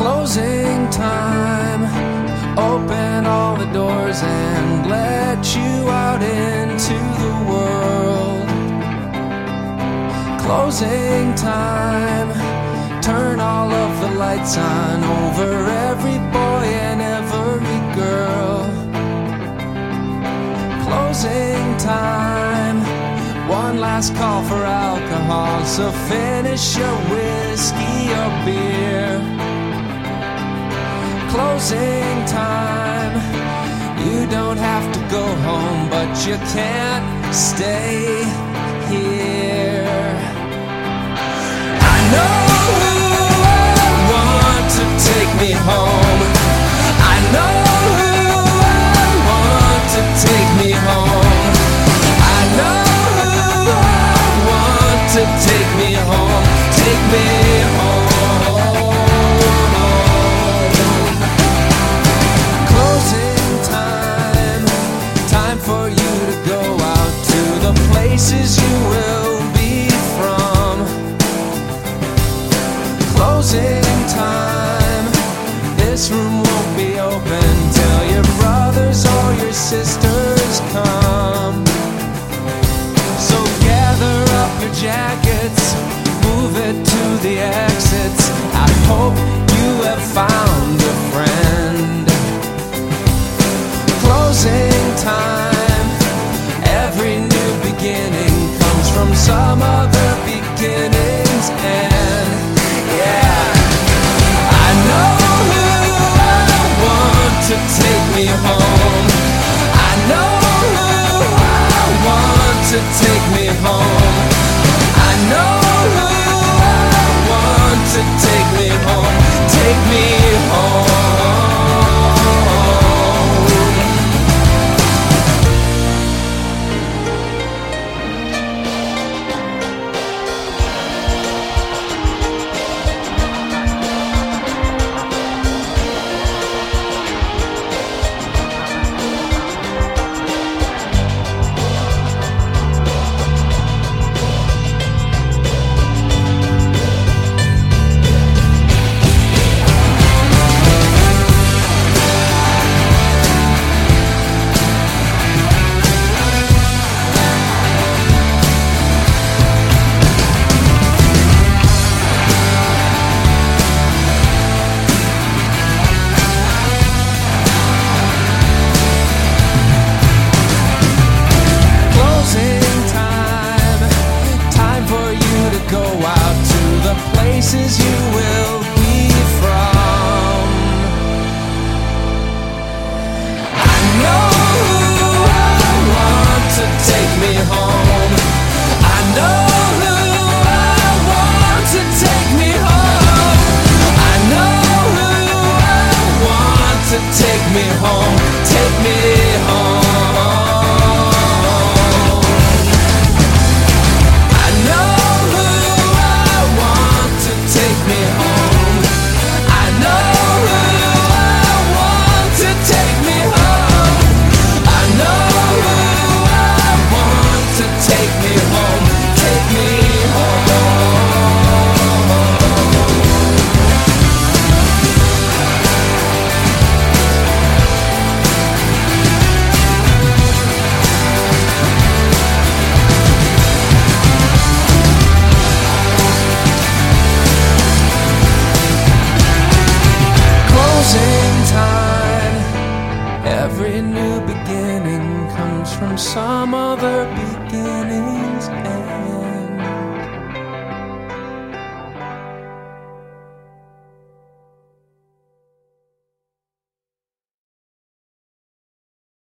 Closing time. Open all the doors and let you out into the world. Closing time. Turn all of the lights on over every boy and every girl. Closing time. One last call for alcohol, so finish your whiskey or beer. Closing time. You don't have to go home, but you can't stay here. I know who I want to take me home. I know who I want to take me home. I know who I want to take me home. Take me home. For you to go out to the places you will be from. Closing time. This room won't be open till your brothers or your sisters come. So gather up your jackets, move it to the exits. I hope you have found a friend. Closing time. Every new beginning comes from some other beginning's end. Yeah, I know who I want to take me home. I know who I want to take me home. I know who I want to take me home. Take me home. Places you will be from. I know who I want to take me home. I know who I want to take me home. I know who I want to take me home. Take me home. Every new beginning comes from some other beginning's end.